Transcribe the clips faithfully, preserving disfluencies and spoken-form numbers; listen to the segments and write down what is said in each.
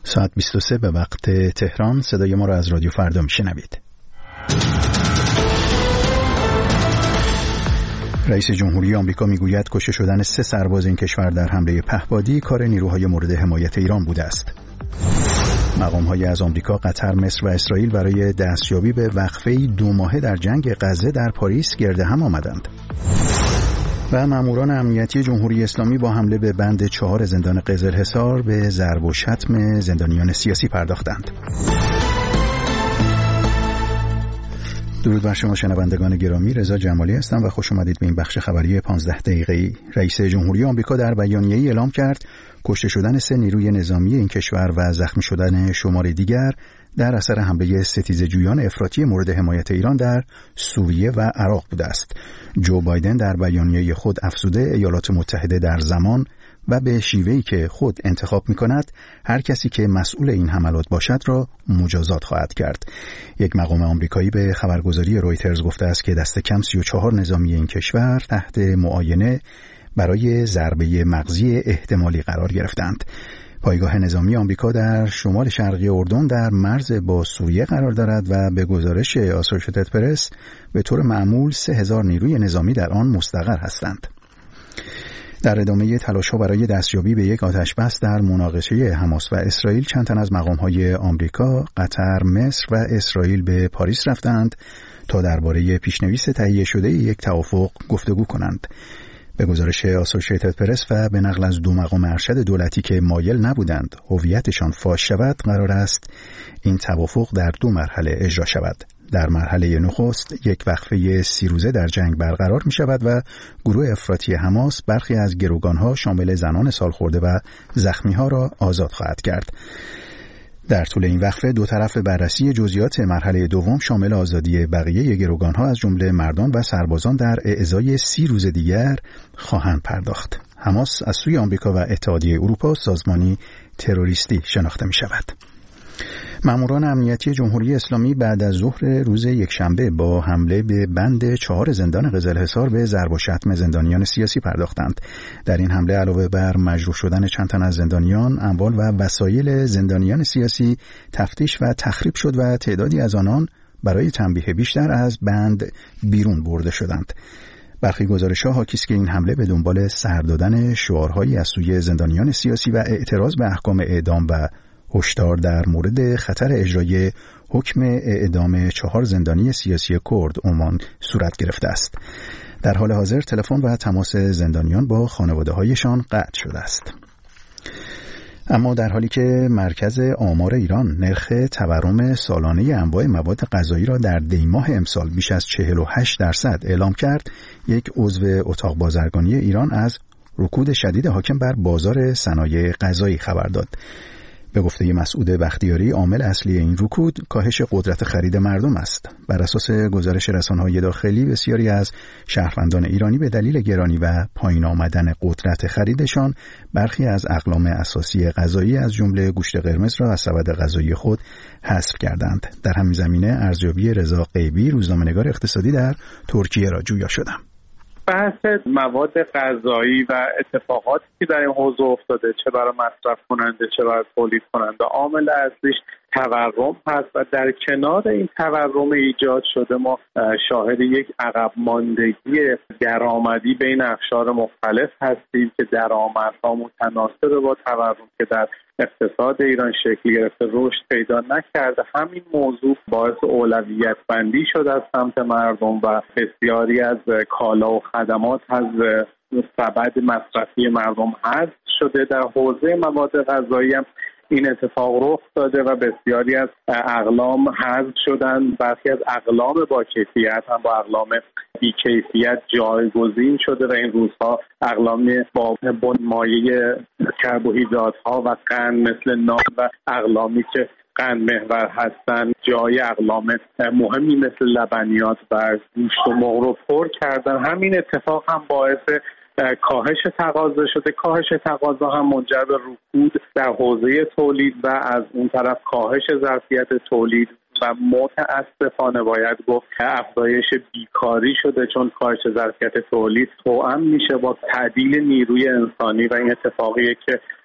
ساعت بیست و سه به وقت تهران. صدای ما را از رادیو فردا میشنوید. رئیس جمهوری آمریکا میگوید کشته شدن سه سرباز این کشور در حمله پهپادی کار نیروهای مورد حمایت ایران بوده است. مقام‌های از آمریکا، قطر، مصر و اسرائیل برای دستیابی به وقفه دو ماهه در جنگ غزه در پاریس گرد هم آمدند. و ماموران امنیتی جمهوری اسلامی با حمله به بند چهار زندان قزلحصار به ضرب و شتم زندانیان سیاسی پرداختند. درود بر شما شنوندگان گرامی، رضا جمالی هستم و خوش آمدید به این بخش خبری پانزده دقیقه‌ای. رئیس جمهوری آمریکا در بیانیه‌ای اعلام کرد کشته شدن سه نیروی نظامی این کشور و زخمی شدن شمار دیگر در اثر حمله ستیزجویان افراطی مورد حمایت ایران در سوریه و عراق بوده است. جو بایدن در بیانیه خود افزوده ایالات متحده در زمان و به شیوهی که خود انتخاب می‌کند هر کسی که مسئول این حملات باشد را مجازات خواهد کرد. یک مقام آمریکایی به خبرگزاری رویترز گفته است که دست کم سی و چهار نظامی این کشور تحت معاینه برای ضربه مغزی احتمالی قرار گرفتند. پایگاه نظامی آمریکا در شمال شرقی اردن در مرز با سوریه قرار دارد و به گزارش آسوشیتد پرس به طور معمول سه هزار نیروی نظامی در آن مستقر هستند. در ادامه تلاش‌ها برای دستیابی به یک آتش‌بس در مناقشه حماس و اسرائیل، چند تن از مقام‌های آمریکا، قطر، مصر و اسرائیل به پاریس رفتند تا درباره پیشنویس تهیه شده یک توافق گفتگو کنند. به گزارش آسوشیتد پرس و به نقل از دو مقام ارشد دولتی که مایل نبودند هویتشان فاش شود، قرار است این توافق در دو مرحله اجرا شود. در مرحله نخست یک وقفه سی روزه در جنگ برقرار می شود و گروه افراطی حماس برخی از گروگانها شامل زنان سالخورده و زخمیها را آزاد خواهد کرد. در طول این وقفه دو طرف بررسی جزئیات مرحله دوم شامل آزادی بقیه گروگانها از جمله مردان و سربازان در اعزای سی روز دیگر خواهند پرداخت. حماس از سوی آمریکا و اتحادیه اروپا سازمانی تروریستی شناخته می شود. ماموران امنیتی جمهوری اسلامی بعد از ظهر روز یکشنبه با حمله به بند چهار زندان قزلحصار به ضرب و شتم زندانیان سیاسی پرداختند. در این حمله علاوه بر مجروح شدن چند تن از زندانیان، اموال و وسایل زندانیان سیاسی تفتیش و تخریب شد و تعدادی از آنان برای تنبیه بیشتر از بند بیرون برده شدند. برخی گزارش‌ها حاکی است که این حمله به دنبال سر دادن شعارهایی از سوی زندانیان سیاسی و اعتراض به احکام اعدام و هشدار در مورد خطر اجرای حکم اعدام چهار زندانی سیاسی کرد عمان صورت گرفته است. در حال حاضر تلفن و تماس زندانیان با خانواده‌هایشان قطع شده است. اما در حالی که مرکز آمار ایران نرخ تورم سالانه انواع مواد غذایی را در دی ماه امسال بیش از چهل و هشت درصد اعلام کرد، یک عضو اتاق بازرگانی ایران از رکود شدید حاکم بر بازار صنایع غذایی خبر داد. به گفته مسعود بختیاری، عامل اصلی این رکود کاهش قدرت خرید مردم است. بر اساس گزارش رسانه‌های داخلی، بسیاری از شهروندان ایرانی به دلیل گرانی و پایین آمدن قدرت خریدشان برخی از اقلام اساسی غذایی از جمله گوشت قرمز را از سبد غذایی خود حذف کردند. در همین زمینه ارزیابی رضا غیبی، روزنامه‌نگار اقتصادی در ترکیه را جویا شدم. بحث مواد غذایی و اتفاقاتی که در این حوزه افتاده، چه برای مصرف کننده چه برای تولید کننده، عامل اصلیش تورم هست و در کنار این تورم ایجاد شده ما شاهد یک عقب ماندگی درآمدی بین اقشار مختلف هستیم که درآمدها متناسب با تورم که در اقتصاد ایران شکل گرفته رشد پیدا نکرده. همین موضوع باعث اولویت بندی شده از سمت مردم و بسیاری از کالا و خدمات از سبد مصرفی مردم حذف شده. در حوزه مواد غذایی هم این اتفاق رخ داده و بسیاری از اقلام حذف شدن. برخی از اقلام با کیفیت هم با اقلام بی کیفیت جایگزین شده و این روزها اقلام با مایع کربوهیدرات‌ها و قند مثل نان و اقلامی که قند محور هستند جای اقلام مهمی مثل لبنیات و گوشت و مرغ رو پر کردن. همین اتفاق هم باعث کاهش تقاضا شده. کاهش تقاضا هم منجر به رکود در حوزه تولید و از اون طرف کاهش ظرفیت تولید و متاسفانه باید گفت افزایش بیکاری شده، چون کاهش ظرفیت تولید توأم میشه با تعدیل نیروی انسانی و این اتفاقیه که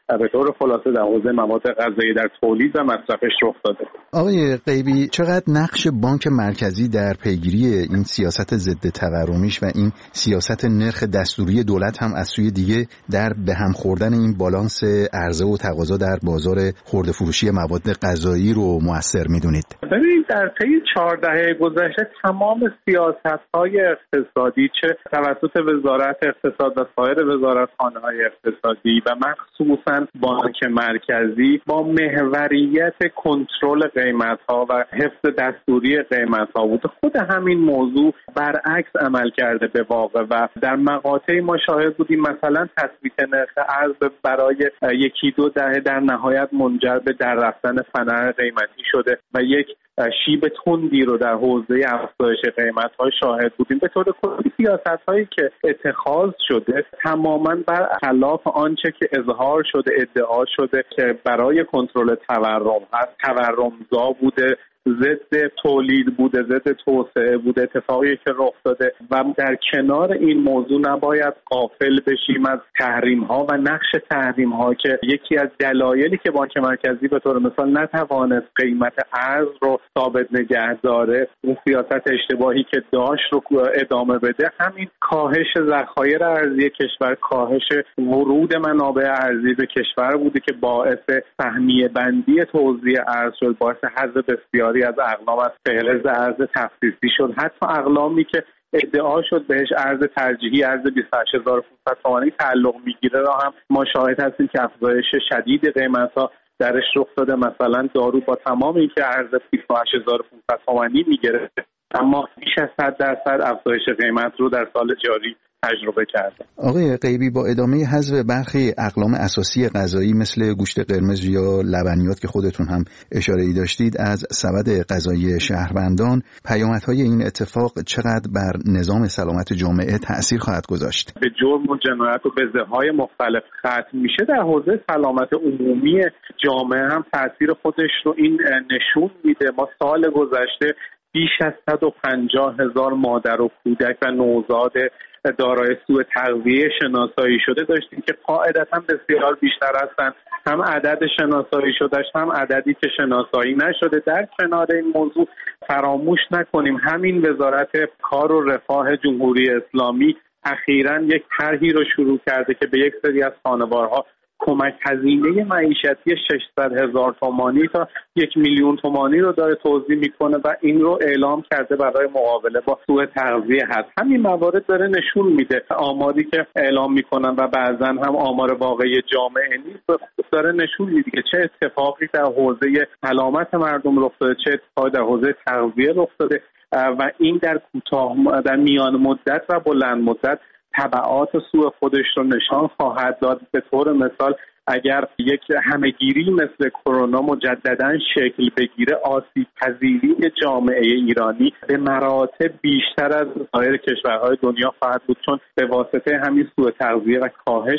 به طور خلاصه در حوزه مواد غذایی در تولید و مصرفش رخ داده. آقای غیبی، چقدر نقش بانک مرکزی در پیگیری این سیاست ضد تورمیش و این سیاست نرخ دستوری دولت هم از سوی دیگه در به هم خوردن این بالانس عرضه و تقاضا در بازار خرده فروشی مواد غذایی رو مؤثر میدونید؟ ببینید در طی چهار دهه گذشته تمام سیاست‌های اقتصادی چه توسط وزارت اقتصاد و سایر وزارتخانه‌های اقتصادی و مخصوصاً بانک مرکزی با محوریت کنترل قیمت‌ها و حفظ دستوری قیمت‌ها بود. خود همین موضوع برعکس عمل کرده به واقع و در مقاطعی ما شاهد بودیم مثلا تثبیت نرخ ارز برای یکی دو دهه در نهایت منجر به در رفتن فنر قیمتی شده و یک شیب تندی رو در حوزه افزایش قیمت‌ها شاهد بودیم. به طور کلی سیاست‌هایی که اتخاذ شده تماماً بر خلاف آنچه که اظهار شده، ادعا شده که برای کنترل تورم هست، تورمزا بوده، ضد تولید بوده، ضد توسعه بوده، اتفاقی که رخ داده و در کنار این موضوع نباید غافل بشیم از تحریم ها و نقش تحریم ها که یکی از دلایلی که بانک مرکزی به طور مثال نتوانست قیمت ارز رو ثابت نگه داره، اون سیاست اشتباهی که داشت رو ادامه بده، همین کاهش ذخایر ارزی کشور، کاهش ورود منابع ارزی به کشور بوده که باعث سهمیه بندی توزیع ارز شد، باعث حذف بسیار از اقلام از فهرست ارز تخصیصی شد. حتی اقلامی که ادعا شد بهش ارز ترجیحی ارز بیست و هشت هزار و پانصد تومانی تعلق میگیره را هم ما شاهد هستیم که افزایش شدید قیمت‌ها درش رخ داده. مثلا دارو با تمام اینکه ارز بیست و هشت هزار و پانصد تومانی میگیره اما بیش از صد درصد افزایش قیمت رو در سال جاری تجربه کرده. آقای غیبی، با ادامه حذف برخی اقلام اساسی غذایی مثل گوشت قرمز یا لبنیات که خودتون هم اشاره‌ای داشتید از سبد غذایی شهروندان، پیامدهای این اتفاق چقدر بر نظام سلامت جامعه تأثیر خواهد گذاشت؟ به جرم و جنایت و بزه‌های مختلف ختم میشه. در حوزه سلامت عمومی جامعه هم تأثیر خودش رو این نشون میده. ما سال گذشته بیش از صد و پنجاه هزار مادر و کودک و نوزاد دارای سوء تغذیه شناسایی شده داشتیم که قاعدتاً بسیار بیشتر هستند. هم عدد شناسایی شدهش هم عددی که شناسایی نشده. در کنار این موضوع فراموش نکنیم همین وزارت کار و رفاه جمهوری اسلامی اخیراً یک طرحی رو شروع کرده که به یک سری از خانوارها کمک هزینه معیشتی ششصد هزار تومانی تا یک میلیون تومانی رو داره توزیع میکنه و این رو اعلام کرده برای مقابله با سوء تغذیه هست. همین موارد داره نشون میده آماری که اعلام میکنن و بعضا هم آمار واقعی جامعه نیست، داره نشون میده که چه اتفاقی در حوزه سلامت مردم رخ داده، چه اتفاقی در حوزه تغذیه رخ داده و این در کوتاه در میان مدت و بلند مدت تبعات سوء خودش رو نشان خواهد داد. به طور مثال اگر یک همهگیری مثل کرونا مجددا شکل بگیره، آسیب پذیری جامعه ایرانی به مراتب بیشتر از سایر کشورهای دنیا خواهد بود، چون به واسطه همین سوء تغذیه و کاهش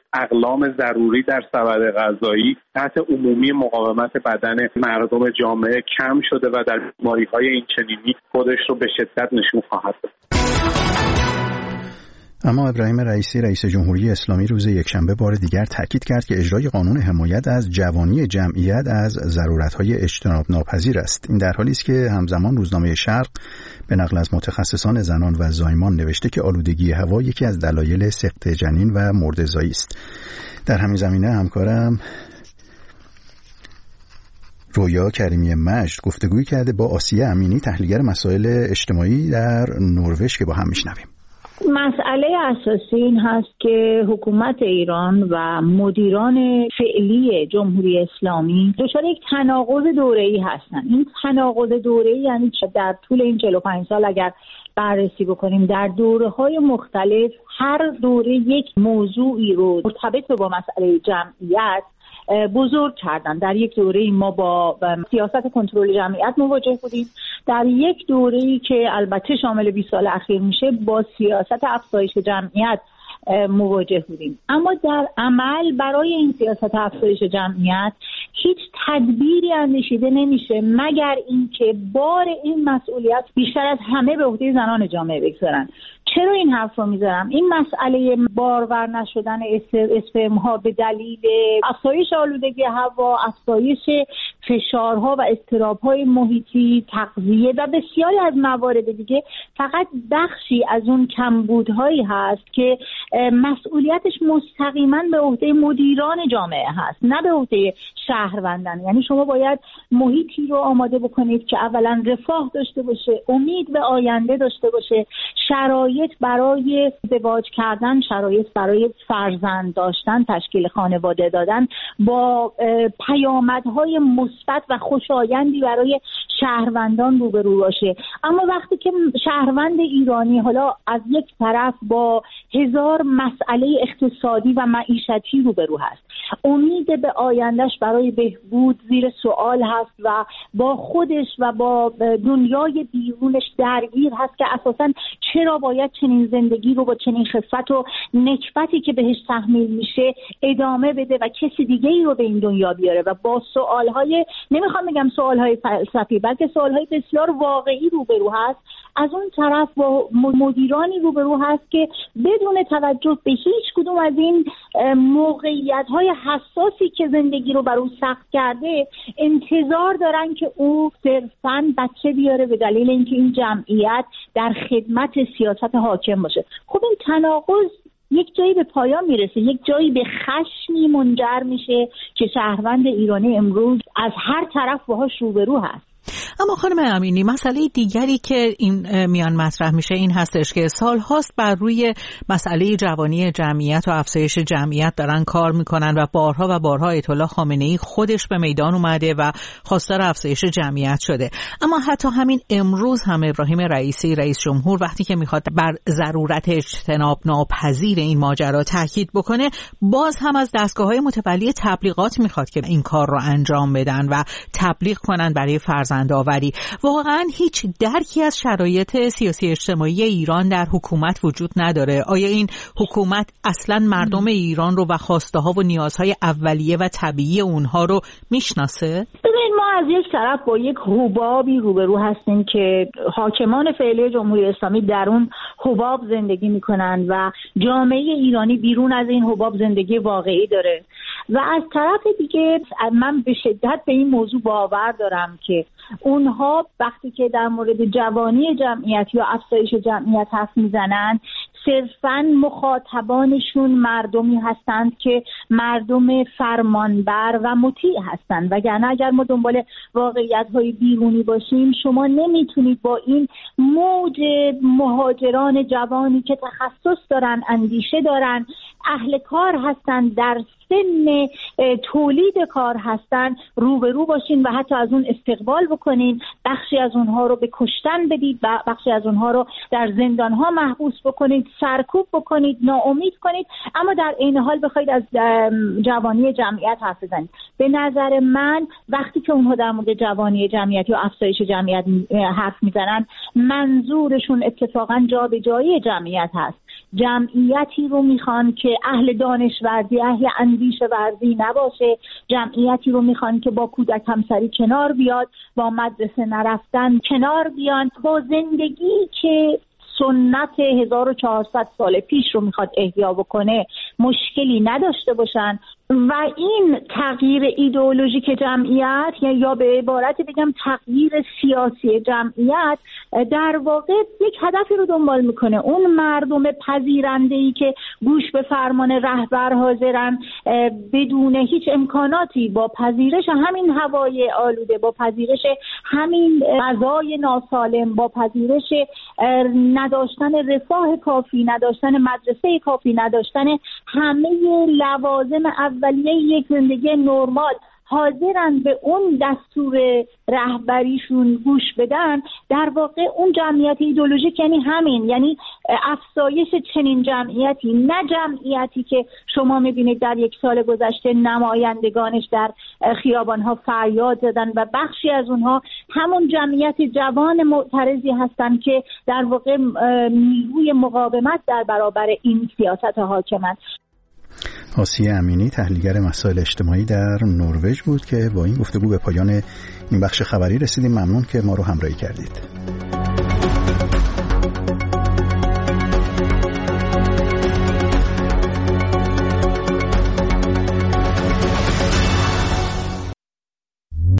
اقلام ضروری در سبد غذایی تحت عمومی مقاومت بدن مردم جامعه کم شده و در بیماری‌های این چنینی خودش رو به شدت نشون خواهد داد. اما ابراهیم رئیسی رئیس جمهوری اسلامی روز یکشنبه بار دیگر تاکید کرد که اجرای قانون حمایت از جوانی جمعیت از ضرورت‌های اجتناب ناپذیر است. این در حالی است که همزمان روزنامه شرق به نقل از متخصصان زنان و زایمان نوشته که آلودگی هوا یکی از دلایل سقط جنین و مرده‌زایی است. در همین زمینه همکارم رویا کریمی مجد گفتگویی کرده با آسیه امینی، تحلیلگر مسائل اجتماعی در نروژ، که با هم میشنویم. مسئله اساسی این هست که حکومت ایران و مدیران فعلی جمهوری اسلامی دچار یک تناقض دوره‌ای هستند. این تناقض دوره‌ای یعنی در طول این چهل و پنج سال اگر بررسی بکنیم، در دوره‌های مختلف هر دوره یک موضوعی رو مرتبط با مسئله جمعیت بزرگ کردن. در یک دوره‌ای ما با سیاست کنترل جمعیت مواجه بودیم، در یک دوره‌ای که البته شامل بیست سال اخیر میشه با سیاست افزایش جمعیت مواجه بودیم. اما در عمل برای این سیاست افزایش جمعیت هیچ تدبیری اندیشیده نمیشه مگر اینکه بار این مسئولیت بیشتر از همه به عهده زنان جامعه بگذارن. چرا این حرف رو میزنم؟ این مسئله بارور نشدن اسپرم ها به دلیل افزایش آلودگی هوا، افزایش فشارها و اضطراب‌های محیطی، تغذیه و بسیاری از موارد دیگه فقط بخشی از اون کمبودهایی هست که مسئولیتش مستقیما به عهده مدیران جامعه هست، نه به عهده شهروندان. یعنی شما باید محیطی رو آماده بکنید که اولا رفاه داشته باشه، امید به آینده داشته باشه، شرایط برای ازدواج کردن، شرایط برای فرزند داشتن، تشکیل خانواده دادن با پیامدهای مثبت و خوشایندی برای شهروندان روبرو باشه. اما وقتی که شهروند ایرانی حالا از یک طرف با هزار مسئله اقتصادی و معیشتی روبرو هست، امید به آیندهش برای بهبود زیر سوال هست و با خودش و با دنیای بیرونش درگیر هست که اساساً چرا باید چنین زندگی رو با چنین خفت و نکبتی که بهش تحمیل میشه ادامه بده و کسی دیگه ای رو به این دنیا بیاره و با سوالهای، نمیخوام بگم سوالهای فلسفی، بلکه سوالهای بسیار واقعی روبرو هست. از اون طرف با مدیرانی روبرو هست که بدون توجه به هیچ کدوم از این موقعیت‌های حساسی که زندگی رو بر او سخت کرده انتظار دارن که او صرفاً بچه بیاره به دلیل اینکه این جمعیت در خدمت سیاست حاکم باشه. خب این تناقض یک جایی به پایان میرسه، یک جایی به خشمی منجر میشه که شهروند ایرانی امروز از هر طرف باهاش روبرو هست. اما خانم امینی، مسئله دیگری که این میان مطرح میشه این هستش که سال هاست بر روی مسئله جوانی جمعیت و افزایش جمعیت دارن کار میکنن و بارها و بارها آیت الله خامنه‌ای خودش به میدان اومده و خواستار افزایش جمعیت شده. اما حتی همین امروز هم ابراهیم رئیسی رئیس جمهور وقتی که میخواد بر ضرورت اجتناب ناپذیر این ماجرا تاکید بکنه، باز هم از دستگاه‌های متولی تبلیغات میخواد که این کار رو انجام بدن و تبلیغ کنن برای فرزندآوری. واقعا هیچ درکی از شرایط سیاسی اجتماعی ایران در حکومت وجود نداره. آیا این حکومت اصلا مردم ایران رو و خواسته ها و نیازهای اولیه و طبیعی اونها رو میشناسه؟ ببین، ما از یک طرف با یک حبابی روبرو هستیم که حاکمان فعلی جمهوری اسلامی در اون حباب زندگی میکنن و جامعه ایرانی بیرون از این حباب زندگی واقعی داره. و از طرف دیگه من به شدت به این موضوع باور دارم که اونها وقتی که در مورد جوانی جمعیت یا افزایش جمعیت حرف میزنن صرفاً مخاطبانشون مردمی هستند که مردم فرمانبر و مطیع هستند، وگرنه اگر ما دنبال واقعیت‌های بیرونی باشیم شما نمیتونید با این موج مهاجران جوانی که تخصص دارن، اندیشه دارن، اهل کار هستن، در سن تولید کار هستن روبرو باشین و حتی از اون استقبال بکنین، بخشی از اونها رو به کشتن بدید و بخشی از اونها رو در زندانها محبوس بکنید، سرکوب بکنید، ناامید کنید، اما در این حال بخواید از جوانی جمعیت حرف بزنید. به نظر من وقتی که اونها در مورد جوانی جمعیت یا افزایش جمعیت حرف میزنن منظورشون اتفاقا جابجایی جمعیت هست. جمعیتی رو میخوان که اهل دانشورزی، اهل اندیشه ورزی نباشه، جمعیتی رو میخوان که با کودک همسری کنار بیاد، با مدرسه نرفتن کنار بیان، با زندگی که سنت هزار و چهارصد سال پیش رو میخواد احیا بکنه مشکلی نداشته باشن. و این تغییر ایدئولوژیک جمعیت یا به عبارت بگم تغییر سیاسی جمعیت در واقع یک هدفی رو دنبال میکنه. اون مردم پذیرنده‌ای که گوش به فرمان رهبر حاضرن بدون هیچ امکاناتی با پذیرش همین هوای آلوده، با پذیرش همین غذای ناسالم، با پذیرش نداشتن رفاه کافی، نداشتن مدرسه کافی، نداشتن همه لوازم اولیه یک زندگی نرمال حاضرن به اون دستور رهبریشون گوش بدن، در واقع اون جمعیت ایدئولوژیک یعنی همین، یعنی افزایش چنین جمعیتی، نه جمعیتی که شما میبینید در یک سال گذشته نمایندگانش در خیابانها فریاد زدن و بخشی از اونها همون جمعیت جوان معترضی هستن که در واقع نیروی مقاومت در برابر این سیاست حاکمند. آسیه امینی، تحلیلگر مسائل اجتماعی در نروژ بود که با این گفتگو به پایان این بخش خبری رسیدیم. ممنون که ما رو همراهی کردید.